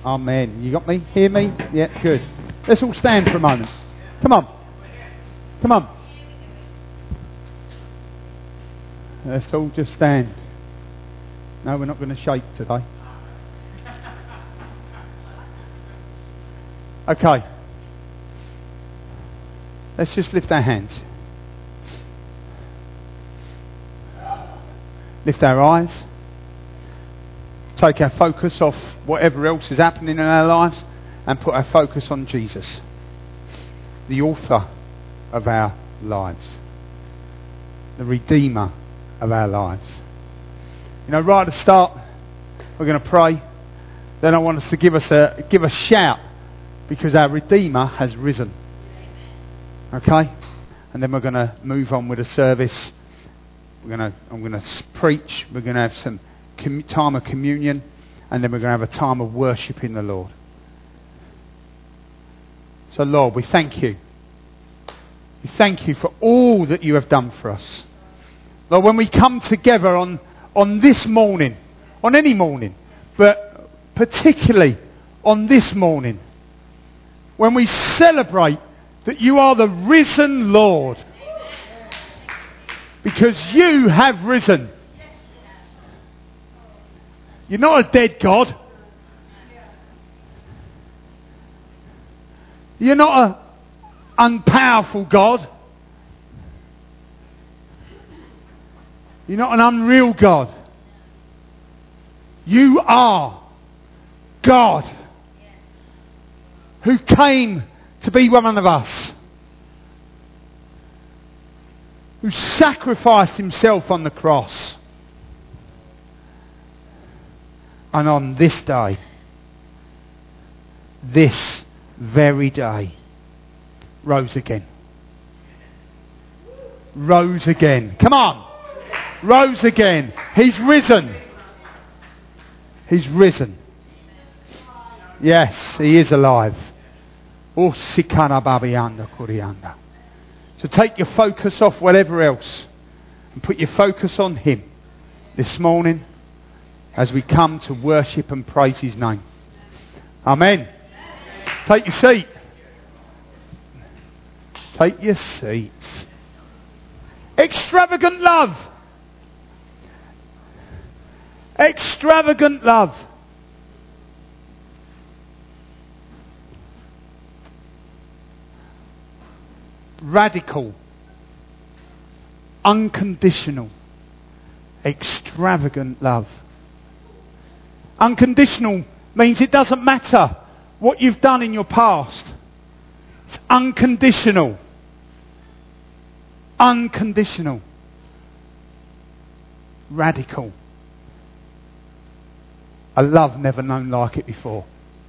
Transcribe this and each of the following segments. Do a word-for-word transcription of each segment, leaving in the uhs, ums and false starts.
Amen. You got me? Hear me? Yeah, good. Let's all stand for a moment. Come on. Come on. Let's all just stand. No, we're not going to shake today. Okay. Let's just lift our hands. Lift our eyes. Take our focus off whatever else is happening in our lives and put our focus on Jesus, the author of our lives, the Redeemer of our lives. You know, right at the start, we're going to pray. Then I want us to give us a give a shout because our Redeemer has risen. Okay, and then we're going to move on with the service. We're going to I'm going to preach. We're going to have some com- time of communion, and then we're going to have a time of worshiping the Lord. So, Lord, we thank you. We thank you for all that you have done for us. Lord, when we come together on, on this morning, on any morning, but particularly on this morning, when we celebrate that you are the risen Lord, because you have risen. You're not a dead God. You're not an unpowerful God. You're not an unreal God. You are God who came to be one of us, who sacrificed himself on the cross, and on this day, this very day, rose again. Rose again. Come on. Rose again. He's risen. He's risen. Yes, he is alive. Oh, sikana babianda kurianda. So take your focus off whatever else and put your focus on him this morning as we come to worship and praise his name. Amen. Take your seat. Take your seats. Extravagant love. Extravagant love. Radical. Unconditional. Extravagant love. Unconditional means it doesn't matter what you've done in your past. It's unconditional. Unconditional. Radical. A love never known like it before.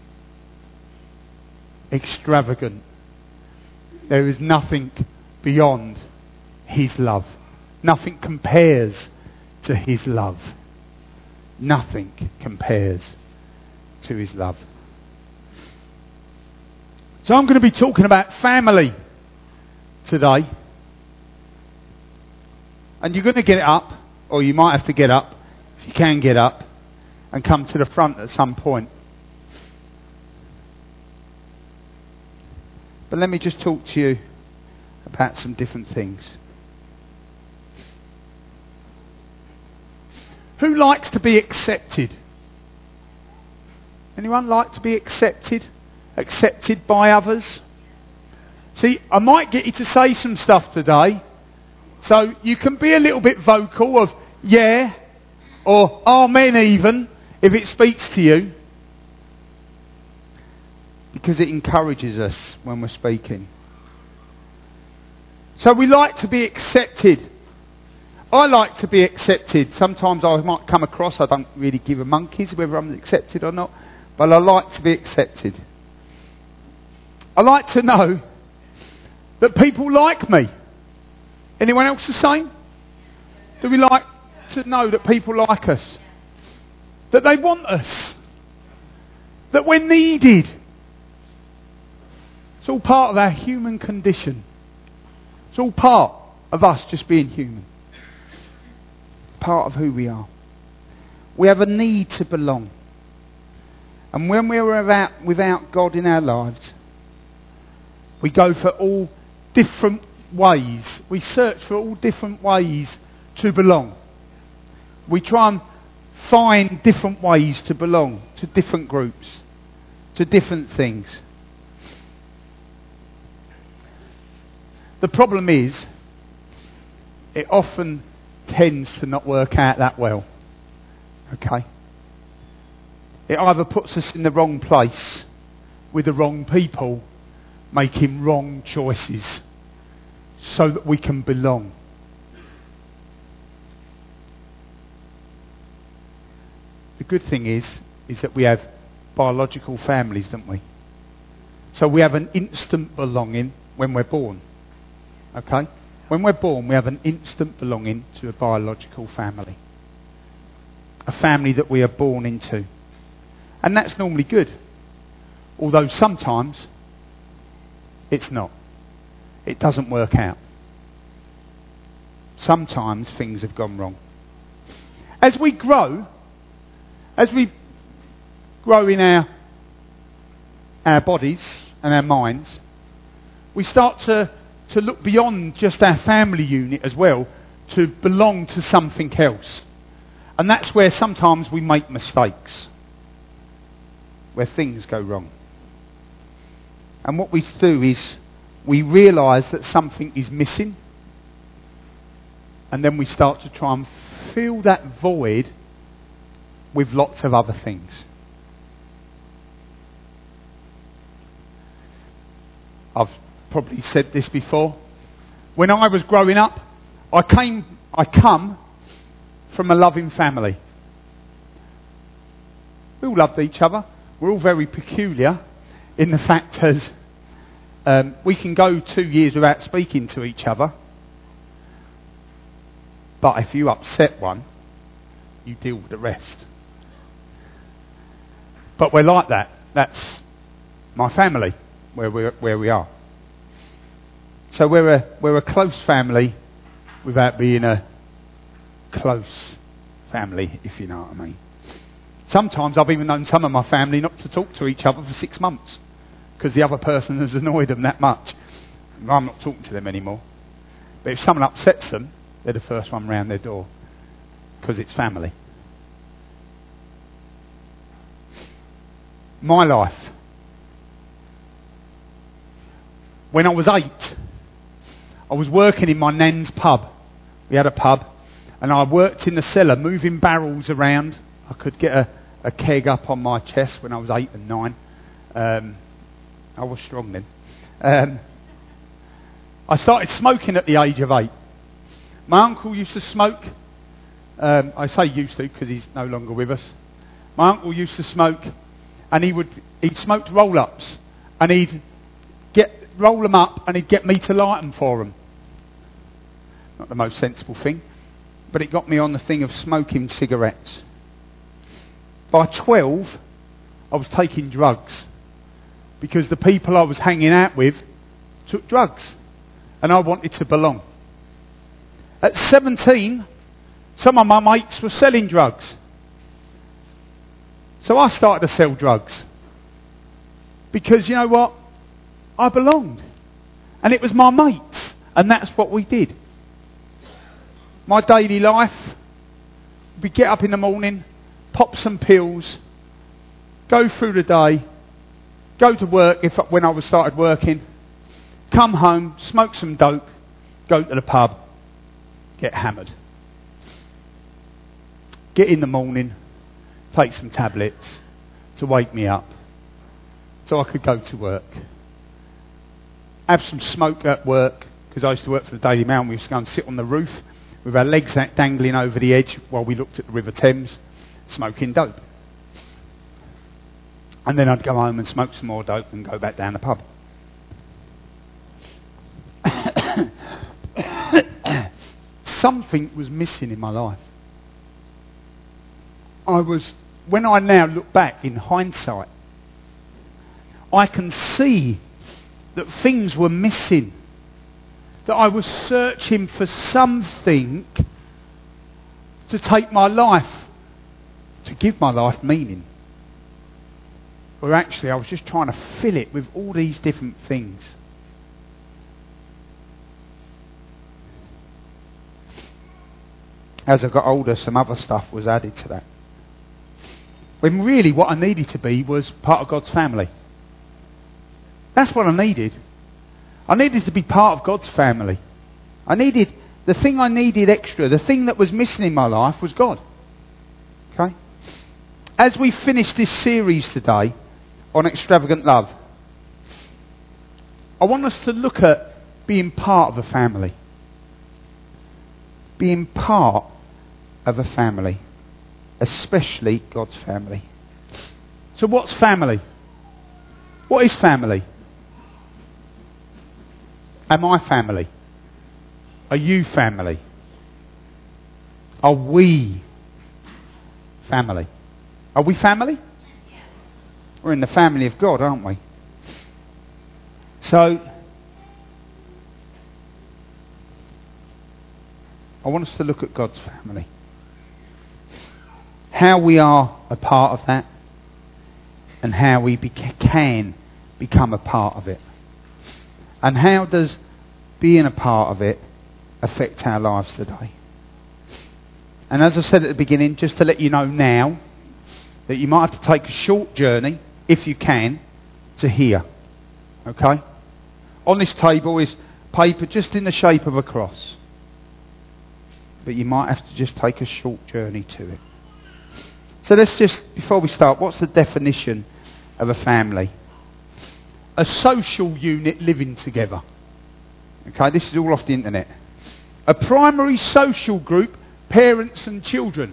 Extravagant. There is nothing beyond his love. Nothing compares to his love. Nothing compares to his love. So I'm going to be talking about family today. And you're going to get up, or you might have to get up, if you can get up, and come to the front at some point. But let me just talk to you about some different things. Who likes to be accepted? Anyone like to be accepted? Accepted by others? See, I might get you to say some stuff today. So you can be a little bit vocal of yeah or amen even if it speaks to you. Because it encourages us when we're speaking. So we like to be accepted. I like to be accepted. Sometimes I might come across, I don't really give a monkey's whether I'm accepted or not, but I like to be accepted. I like to know that people like me. Anyone else the same? Do we like to know that people like us? That they want us? That we're needed? It's all part of our human condition. It's all part of us just being human. Part of who we are. We have a need to belong. And when we're without, without God in our lives, we go for all different ways. We search for all different ways to belong. We try and find different ways to belong to different groups, to different things. The problem is, it often tends to not work out that well. Okay? It either puts us in the wrong place with the wrong people, making wrong choices so that we can belong. The good thing is, is that we have biological families, don't we? So we have an instant belonging when we're born. Okay? When we're born, we have an instant belonging to a biological family. A family that we are born into. And that's normally good. Although sometimes it's not. It doesn't work out. Sometimes things have gone wrong. As we grow, as we grow in our, our bodies and our minds, we start to, to look beyond just our family unit as well, to belong to something else. And that's where sometimes we make mistakes, where things go wrong. And what we do is we realise that something is missing, and then we start to try and fill that void with lots of other things. I've probably said this before. When I was growing up, I came, I come from a loving family. We all loved each other. We're all very peculiar in the fact as um, we can go two years without speaking to each other. But if you upset one, you deal with the rest. But we're like that. That's my family, where we where we are. So we're a we're a close family without being a close family, if you know what I mean. Sometimes I've even known some of my family not to talk to each other for six months because the other person has annoyed them that much. I'm not talking to them anymore. But if someone upsets them, they're the first one round their door because it's family. My life. When I was eight, I was working in my nan's pub. We had a pub, and I worked in the cellar, moving barrels around. I could get a, a keg up on my chest when I was eight and nine. Um, I was strong then. Um, I started smoking at the age of eight. My uncle used to smoke. Um, I say used to because he's no longer with us. My uncle used to smoke, and he would he smoked roll-ups, and he'd get roll them up, and he'd get me to light them for him. Not the most sensible thing, but it got me on the thing of smoking cigarettes. By twelve, I was taking drugs because the people I was hanging out with took drugs, and I wanted to belong. At seventeen, some of my mates were selling drugs. So I started to sell drugs. Because you know what? I belonged. And it was my mates. And that's what we did. My daily life, we get up in the morning, pop some pills, go through the day, go to work if when I was started working, come home, smoke some dope, go to the pub, get hammered. Get in the morning, take some tablets to wake me up so I could go to work. Have some smoke at work, because I used to work for the Daily Mail, and we used to go and sit on the roof with our legs dangling over the edge while we looked at the River Thames, smoking dope. And then I'd go home and smoke some more dope and go back down the pub. Something was missing in my life. I was, when I now look back in hindsight, I can see that things were missing. That I was searching for something to take my life, to give my life meaning. where actually I was just trying to fill it with all these different things. As I got older, some other stuff was added to that. When really what I needed to be was part of God's family. That's what I needed. I needed to be part of God's family. I needed, the thing I needed extra, the thing that was missing in my life was God. Okay? As we finish this series today on extravagant love, I want us to look at being part of a family. Being part of a family. Especially God's family. So what's family? What is family? Am I family? Are you family? Are we family? Are we family? We're in the family of God, aren't we? So, I want us to look at God's family. How we are a part of that, and how we beca- can become a part of it. And how does being a part of it affect our lives today? And as I said at the beginning, just to let you know now, that you might have to take a short journey, if you can, to here. Okay? On this table is paper just in the shape of a cross. But you might have to just take a short journey to it. So let's just, before we start, what's the definition of a family? A social unit living together. Okay, this is all off the internet. A primary social group, parents and children.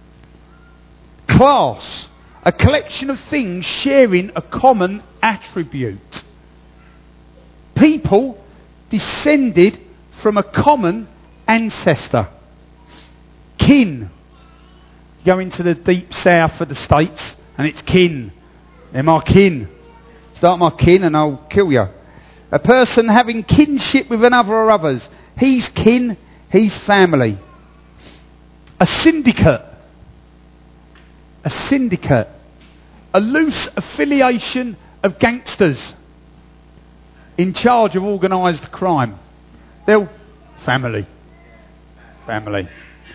Class, a collection of things sharing a common attribute. People descended from a common ancestor. Kin. Go into the deep south of the States and it's kin. They're my kin. Start my kin and I'll kill you. A person having kinship with another or others. He's kin, he's family. A syndicate. A syndicate. A loose affiliation of gangsters in charge of organised crime. They're family. Family.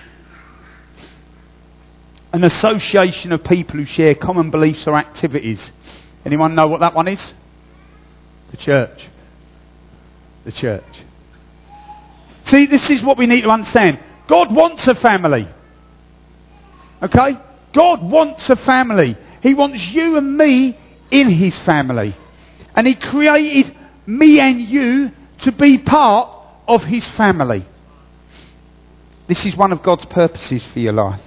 An association of people who share common beliefs or activities. Anyone know what that one is? The church. The church. See, this is what we need to understand. God wants a family. Okay? God wants a family. He wants you and me in his family. And he created me and you to be part of his family. This is one of God's purposes for your life.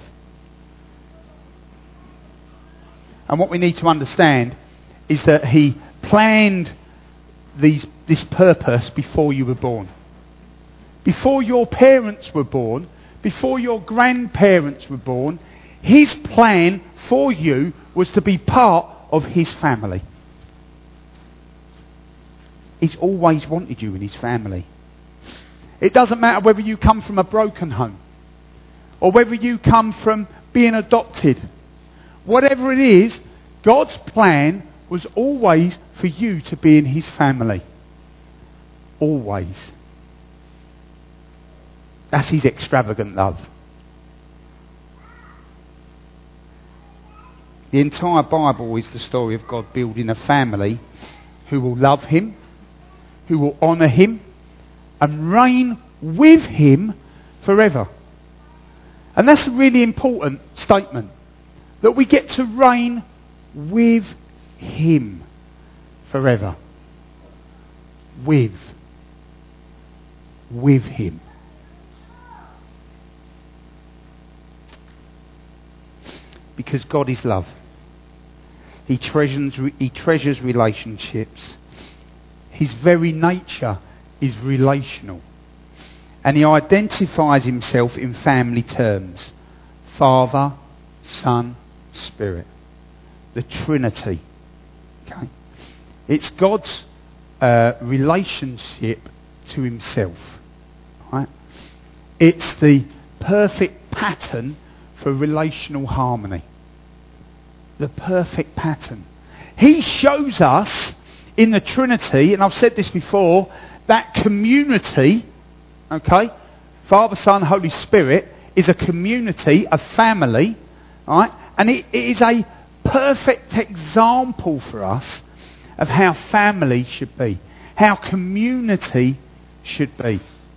And what we need to understand is that he planned these, this purpose before you were born. Before your parents were born, before your grandparents were born, his plan for you was to be part of his family. He's always wanted you in his family. It doesn't matter whether you come from a broken home or whether you come from being adopted. Whatever it is, God's plan was always for you to be in his family. Always. That's his extravagant love. The entire Bible is the story of God building a family who will love him, who will honour him, and reign with him forever. And that's a really important statement. That we get to reign with him forever. With. With him. Because God is love. He treasures, he treasures relationships. His very nature is relational. And he identifies himself in family terms. Father, Son, Spirit. The Trinity. Okay? It's God's uh, relationship to himself. Right? It's the perfect pattern for relational harmony. The perfect pattern. He shows us in the Trinity, and I've said this before, that community, okay, Father, Son, Holy Spirit, is a community, a family, right? And it, it is a perfect example for us of how family should be, how community should be.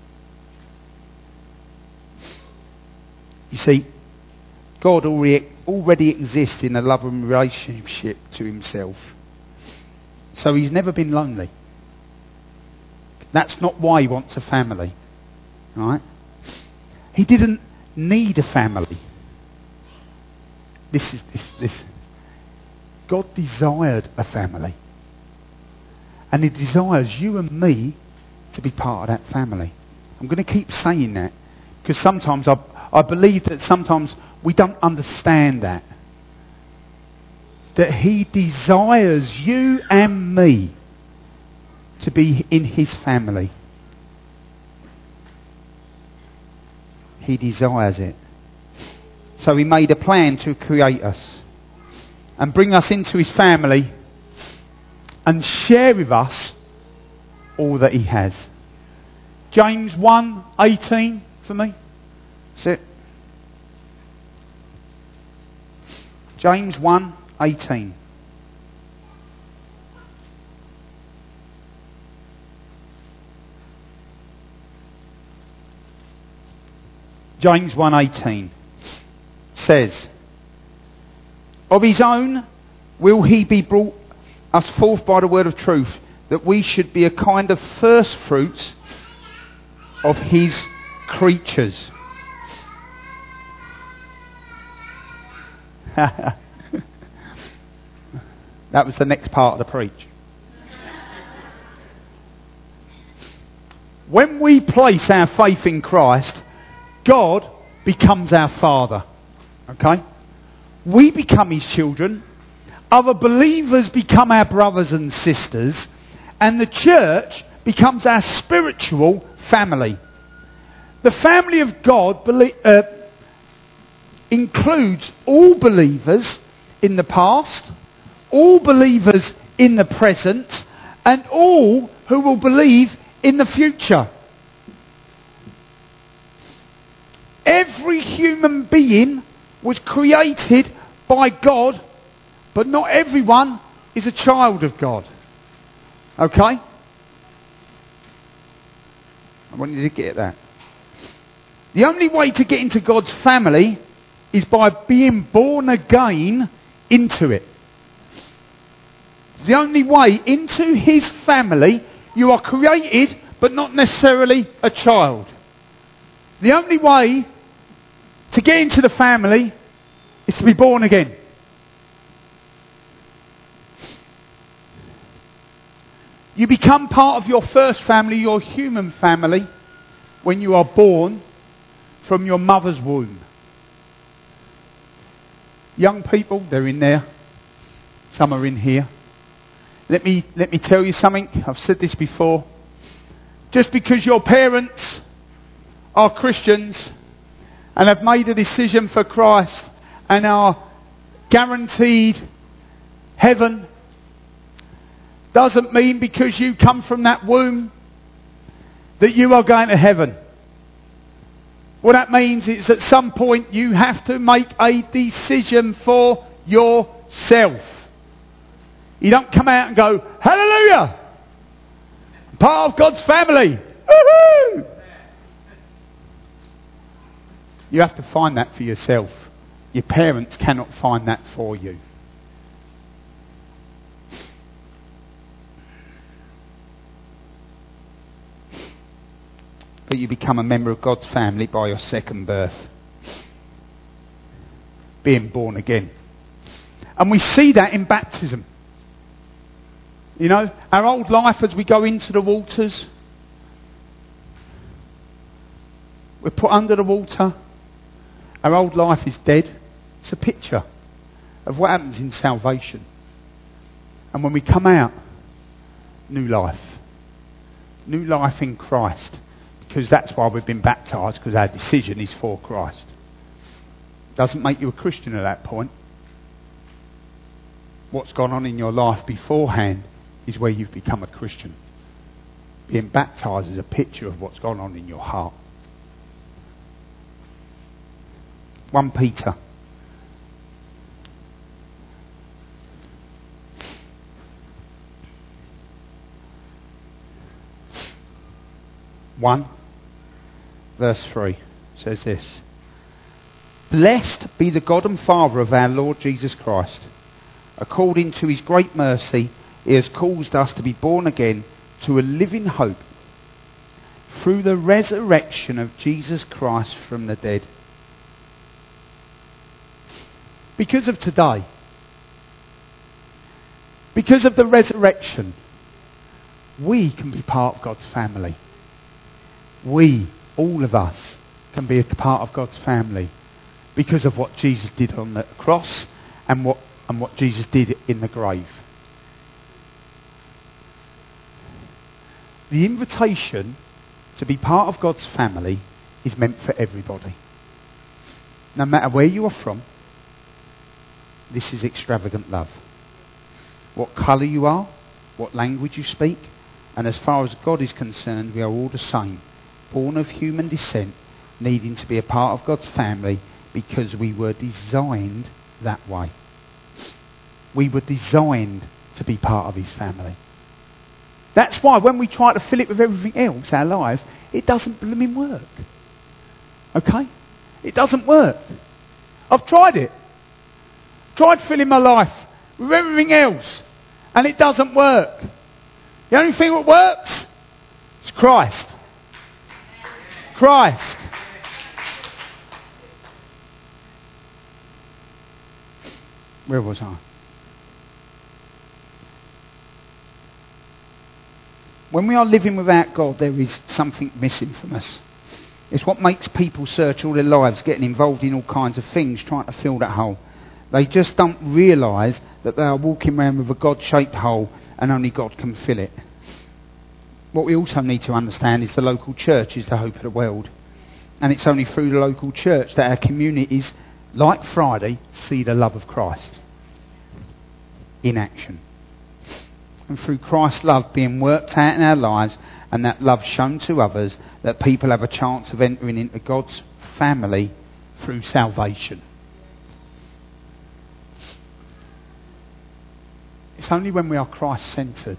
You see, God already, already exists in a loving relationship to himself. So he's never been lonely. That's not why he wants a family. Right? He didn't need a family. This is this this. God desired a family. And he desires you and me to be part of that family. I'm going to keep saying that because sometimes I I believe that sometimes we don't understand that. That he desires you and me to be in his family. He desires it. So he made a plan to create us and bring us into his family and share with us all that he has. James one eighteen for me. That's it. James one eighteen. James one eighteen says, of his own will he be brought us forth by the word of truth, that we should be a kind of first fruits of his creatures. That was the next part of the preach. When we place our faith in Christ, God becomes our Father. Okay? We become his children. Other believers become our brothers and sisters. And the church becomes our spiritual family. The family of God belie- uh, includes all believers in the past, all believers in the present, and all who will believe in the future. Every human being was created by God, but not everyone is a child of God. Okay? I want you to get that. The only way to get into God's family is by being born again into it. The only way into his family, you are created, but not necessarily a child. The only way to get into the family is to be born again. You become part of your first family, your human family, when you are born from your mother's womb. Young people, they're in there. Some are in here. Let me, let me tell you something. I've said this before. Just because your parents are Christians and have made a decision for Christ and are guaranteed heaven, doesn't mean because you come from that womb that you are going to heaven. What that means is at some point you have to make a decision for yourself. You don't come out and go, hallelujah! I'm part of God's family. Woohoo! You have to find that for yourself. Your parents cannot find that for you. But you become a member of God's family by your second birth. Being born again. And we see that in baptism. You know, our old life as we go into the waters, we're put under the water. Our old life is dead. It's a picture of what happens in salvation. And when we come out, new life. New life in Christ. Because that's why we've been baptised, because our decision is for Christ. Doesn't make you a Christian at that point. what's gone on in your life beforehand is where you've become a Christian. Being baptised is a picture of what's gone on in your heart. First Peter. one, verse three says this. Blessed be the God and Father of our Lord Jesus Christ. According to his great mercy, he has caused us to be born again to a living hope through the resurrection of Jesus Christ from the dead. Because of today, because of the resurrection, we can be part of God's family. We, all of us, can be a part of God's family because of what Jesus did on the cross and what and what Jesus did in the grave. The invitation to be part of God's family is meant for everybody. No matter where you are from, this is extravagant love. What colour you are, what language you speak, and as far as God is concerned, we are all the same. Born of human descent, needing to be a part of God's family because we were designed that way. We were designed to be part of his family. That's why when we try to fill it with everything else, our lives, it doesn't blooming work. Okay? It doesn't work. I've tried it. Tried filling my life with everything else, and it doesn't work. The only thing that works is Christ. Christ. Where was I? When we are living without God, there is something missing from us. It's what makes people search all their lives, getting involved in all kinds of things, trying to fill that hole. They just don't realise that they are walking around with a God-shaped hole and only God can fill it. What we also need to understand is the local church is the hope of the world. And it's only through the local church that our communities, like Friday, see the love of Christ in action. And through Christ's love being worked out in our lives and that love shown to others, that people have a chance of entering into God's family through salvation. It's only when we are Christ-centred.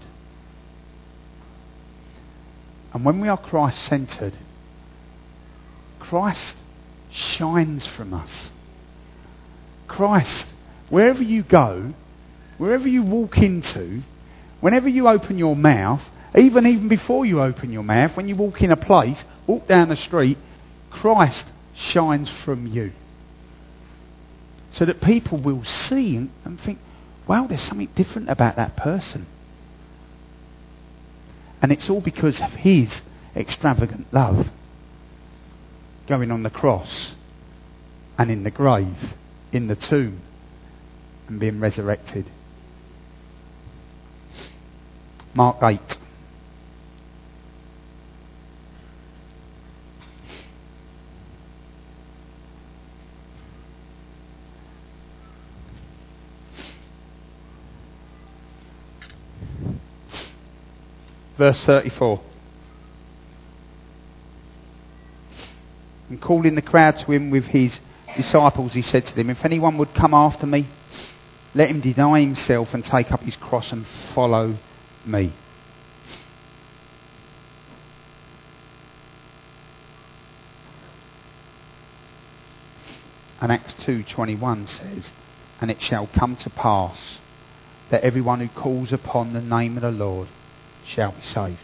And when we are Christ-centred, Christ shines from us. Christ, wherever you go, wherever you walk into, whenever you open your mouth, even even before you open your mouth, when you walk in a place, walk down the street, Christ shines from you. So that people will see and, and think, wow, there's something different about that person. And it's all because of his extravagant love going on the cross and in the grave, in the tomb, and being resurrected. Mark eight. Verse thirty-four. And calling the crowd to him with his disciples, he said to them, if anyone would come after me, let him deny himself and take up his cross and follow me. And Acts two twenty-one says, and it shall come to pass that everyone who calls upon the name of the Lord shall be saved.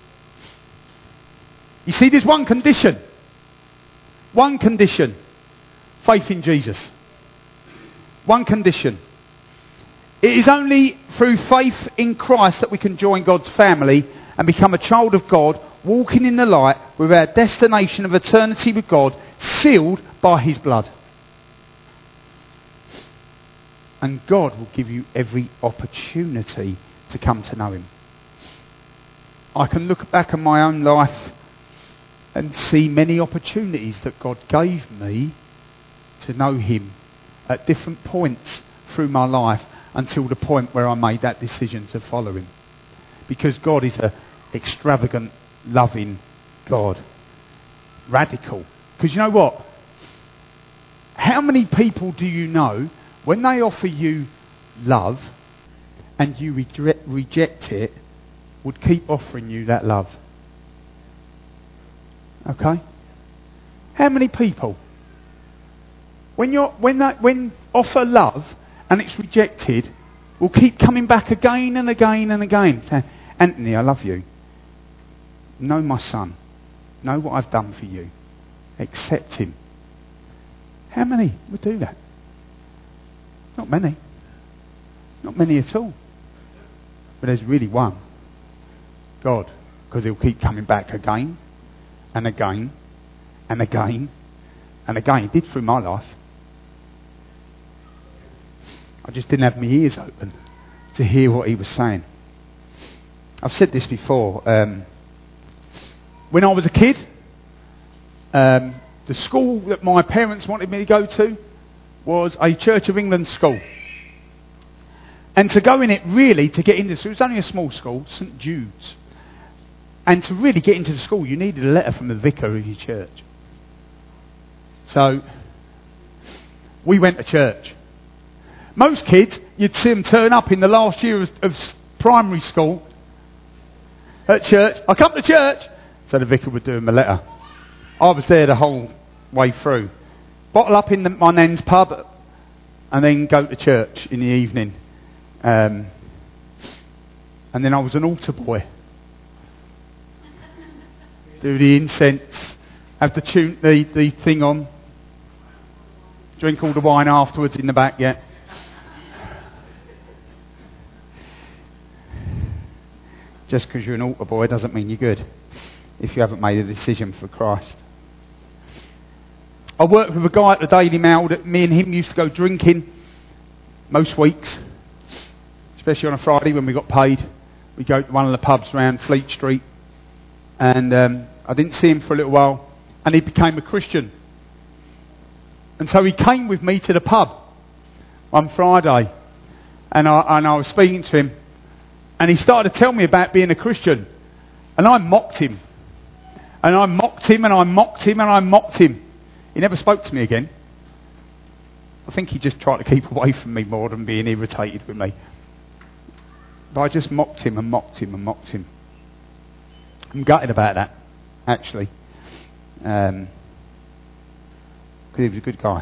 You see, there's one condition. One condition. Faith in Jesus. One condition. It is only through faith in Christ that we can join God's family and become a child of God, walking in the light with our destination of eternity with God, sealed by his blood. And God will give you every opportunity to come to know him. I can look back on my own life and see many opportunities that God gave me to know him at different points through my life. until the point where I made that decision to follow him. Because God is an extravagant, loving God. Radical. Because you know what? How many people do you know, when they offer you love and you reject, reject it, would keep offering you that love? Okay? How many people? When you're when that when offer love and it's rejected, will keep coming back again and again and again, saying, Anthony, I love you. Know my son. Know what I've done for you. Accept him. How many would do that? Not many. Not many at all. But there's really one. God. Because he'll keep coming back again and again and again and again. He did through my life. I just didn't have my ears open to hear what he was saying. I've said this before. Um, when I was a kid, um, the school that my parents wanted me to go to was a Church of England school. And to go in it, really, to get into, so it was only a small school, St Jude's. And to really get into the school, you needed a letter from the vicar of your church. So, we went to church. Most kids, you'd see them turn up in the last year of, of primary school at church. I come to church. So the vicar would do them a letter. I was there the whole way through. Bottle up in the, my nan's pub and then go to church in the evening. Um, and then I was an altar boy. Do the incense, have the, tune, the, the thing on, drink all the wine afterwards in the back, yeah. Just because you're an altar boy doesn't mean you're good if you haven't made a decision for Christ. I worked with a guy at the Daily Mail that me and him used to go drinking most weeks, especially on a Friday when we got paid. We'd go to one of the pubs around Fleet Street, and um, I didn't see him for a little while, and he became a Christian. And so he came with me to the pub one Friday, and I, and I was speaking to him. And he started to tell me about being a Christian. And I mocked him. And I mocked him and I mocked him and I mocked him. He never spoke to me again. I think he just tried to keep away from me more than being irritated with me. But I just mocked him and mocked him and mocked him. I'm gutted about that, actually. Um, because he was a good guy.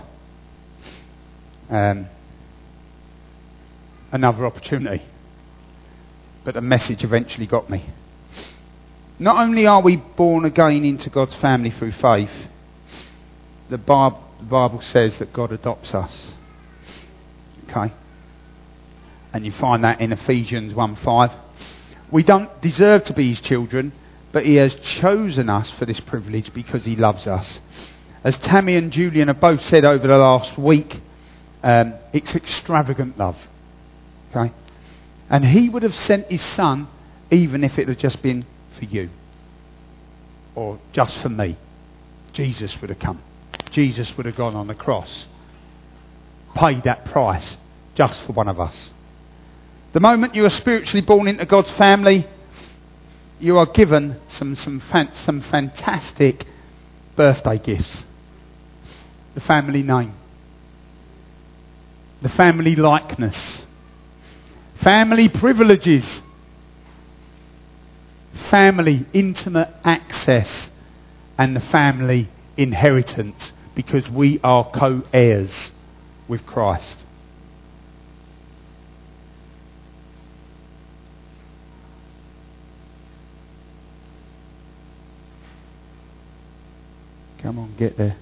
Um, another opportunity. But the message eventually got me. Not only are we born again into God's family through faith, the Bible says that God adopts us. Okay? And you find that in Ephesians one five. We don't deserve to be his children, but he has chosen us for this privilege because he loves us. As Tammy and Julian have both said over the last week, um, it's extravagant love. Okay? And he would have sent his son even if it had just been for you. Or just for me. Jesus would have come. Jesus would have gone on the cross. Paid that price just for one of us. The moment you are spiritually born into God's family, you are given some, some, fan, some fantastic birthday gifts. The family name. The family likeness. Family privileges. Family intimate access. And the family inheritance. Because we are co-heirs with Christ. Come on, get there.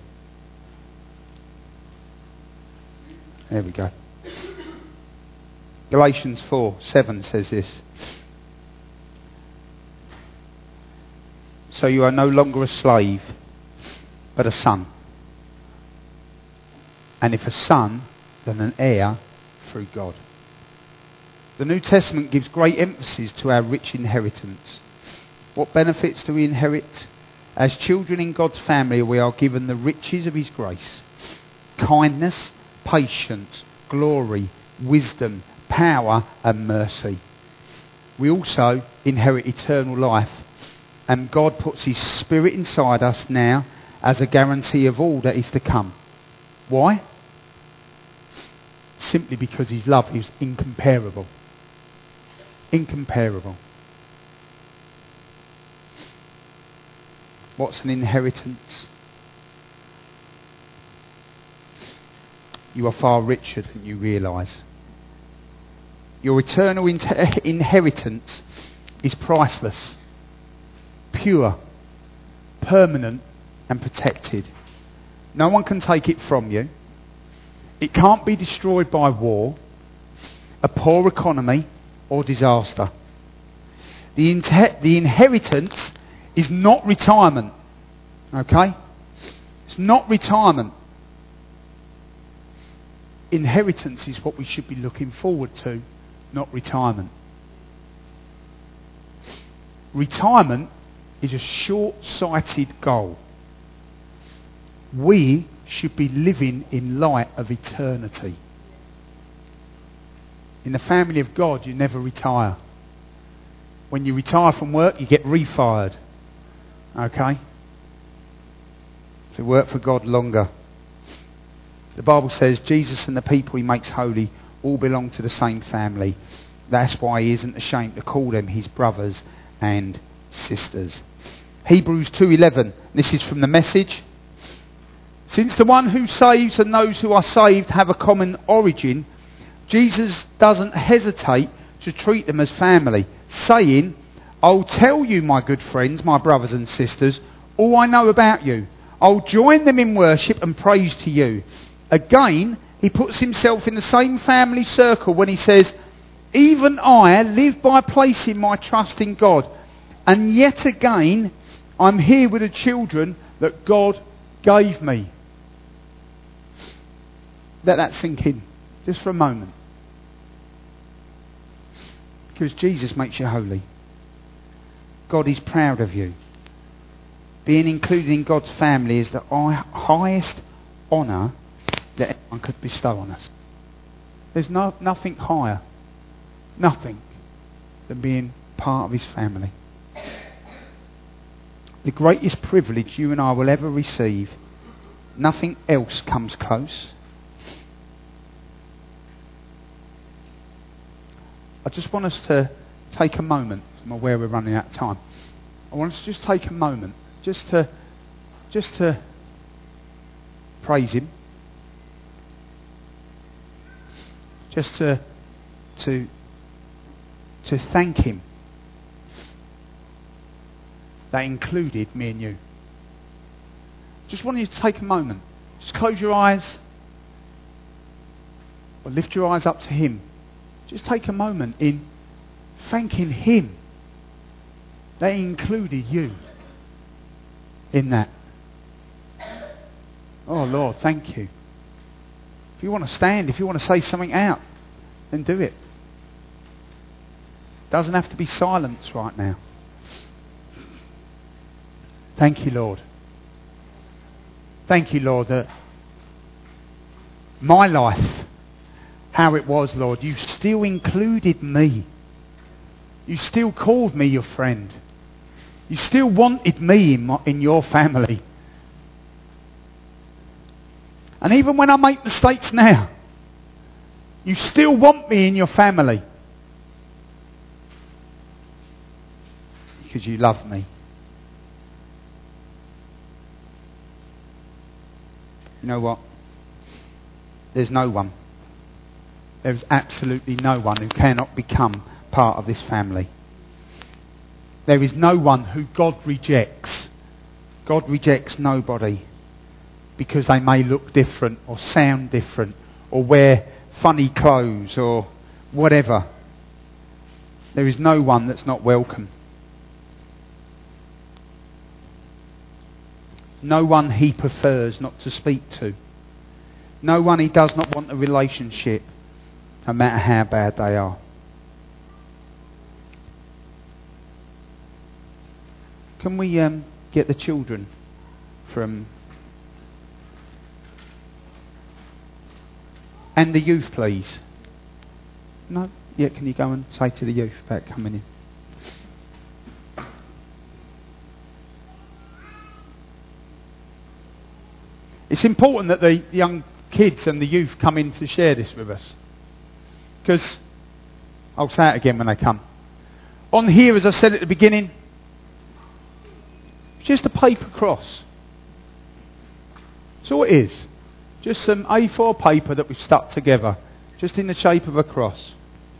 There we go. Galatians four seven says this. So you are no longer a slave, but a son. And if a son, then an heir through God. The New Testament gives great emphasis to our rich inheritance. What benefits do we inherit? As children in God's family, we are given the riches of his grace. Kindness, patience, glory, wisdom, power and mercy. We also inherit eternal life, and God puts his Spirit inside us now as a guarantee of all that is to come. Why? Simply because his love is incomparable. Incomparable. What's an inheritance? You are far richer than you realise. Your eternal inter- inheritance is priceless, pure, permanent and protected. No one can take it from you. It can't be destroyed by war, a poor economy or disaster. The, inter- the inheritance is not retirement. Okay? It's not retirement. Inheritance is what we should be looking forward to, not retirement. Retirement is a short-sighted goal. We should be living in light of eternity. In the family of God, you never retire. When you retire from work, you get refired. Okay? To work for God longer. The Bible says Jesus and the people he makes holy all belong to the same family. That's why he isn't ashamed to call them his brothers and sisters. Hebrews two eleven. This is from the Message. Since the one who saves and those who are saved have a common origin, Jesus doesn't hesitate to treat them as family, saying, I'll tell you, my good friends, my brothers and sisters, all I know about you. I'll join them in worship and praise to you. Again, he puts himself in the same family circle when he says, even I live by placing my trust in God. And yet again, I'm here with the children that God gave me. Let that sink in, just for a moment. Because Jesus makes you holy. God is proud of you. Being included in God's family is the highest honour that anyone could bestow on us. There's no, nothing higher, nothing, than being part of his family. The greatest privilege you and I will ever receive. Nothing else comes close. I just want us to take a moment. I'm aware we're running out of time. I want us to just take a moment, just to, just to praise him, just to, to, to thank him. That included me and you. Just want you to take a moment. Just close your eyes, or lift your eyes up to him. Just take a moment in thanking him that he included you in that. Oh Lord, thank you. If you want to stand, if you want to say something out, then do it. Doesn't have to be silence right now. Thank you, Lord. Thank you, Lord, that my life, how it was, Lord, you still included me. You still called me your friend. You still wanted me in, my, in your family. And even when I make mistakes now, you still want me in your family. Because you love me. You know what? There's no one. There's absolutely no one who cannot become part of this family. There is no one who God rejects. God rejects nobody because they may look different or sound different or wear funny clothes or whatever. There is no one that's not welcome. No one he prefers not to speak to. No one he does not want a relationship, no matter how bad they are. Can we um, get the children from... and the youth, please? No? Yeah, can you go and say to the youth about coming in? It's important that the young kids and the youth come in to share this with us. Because, I'll say it again when they come. On here, as I said at the beginning, it's just a paper cross. That's all it is. Just some A four paper that we've stuck together, just in the shape of a cross.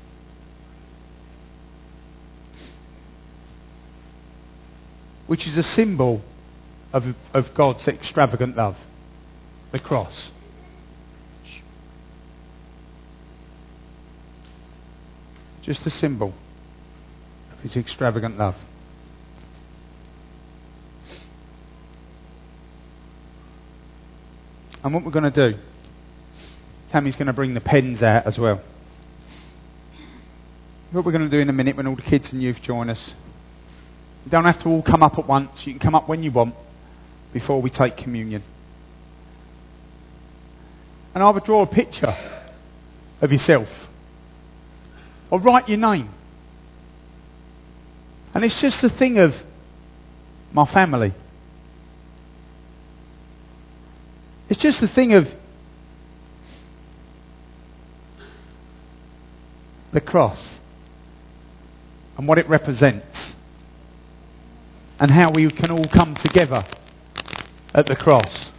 Which is a symbol of, of God's extravagant love. The cross. Just a symbol of his extravagant love. And what we're going to do, Tammy's going to bring the pens out as well. What we're going to do in a minute when all the kids and youth join us, you don't have to all come up at once. You can come up when you want before we take communion. And I would draw a picture of yourself. Or write your name. And it's just a thing of my family. It's just a thing of the cross and what it represents and how we can all come together at the cross.